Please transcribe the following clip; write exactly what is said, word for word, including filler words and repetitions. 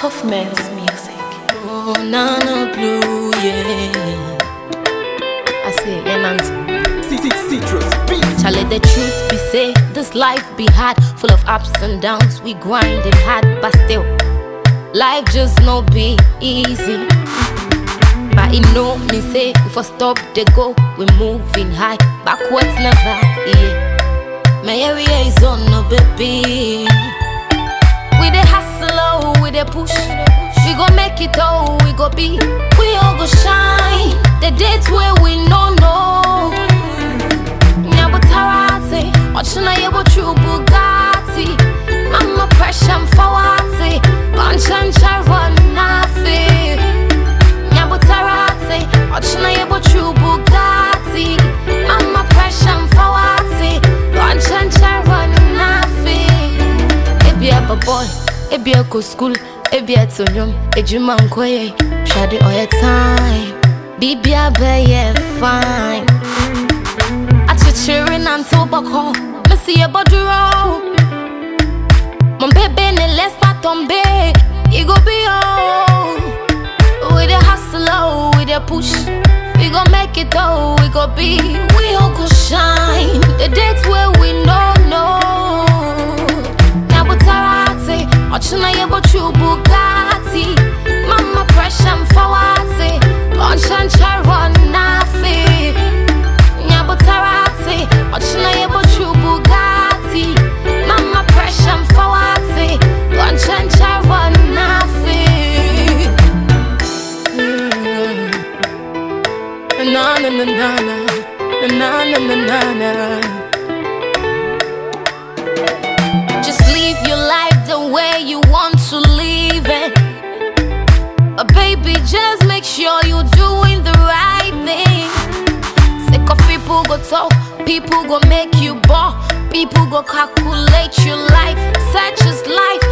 Tough Men's music. Oh, Nana Blue, yeah. I say, yeah, Nancy. Citrus beat. Charlie, the truth be say, this life be hard, full of ups and downs. We grinding hard, but still, life just no be easy. But you know me say, if I stop the go, we moving high, backwards never, yeah. My area is on no baby. We the hustle, we the push. We go make it all, we go be. We all go shine. The dates where we no know. Nyabutarate, watching I able true Bugatti. Mama pressure forward, say, Conchancha run nothing. Nyabutarate, watching I able true Bugatti. Mama pressure forward, say, Conchancha run nothing. It be a boy, it be a go school. Ebi atonyom, ejuma nkoye, shade oye time. Bibi abeye fine. Achichirin until bako, missy a boduro. Mon bebe ne less patombe, you go be on. With a hustle, with a push, we gon' make it all, we go be. We all go shine, the dates where we no know. Nyabutarate, watching I able to Bugatti. Mama pressure forward, say, Conchancha run nothing. Nyabutarate, watching I able to Bugatti. Mama pressure forward, say, Conchancha run nothing. Na na na na na na na na na. Just live your life the way you want to live it. But baby, just make sure you're doing the right thing. Sick of people go talk, people go make you ball, people go calculate your life, such as life.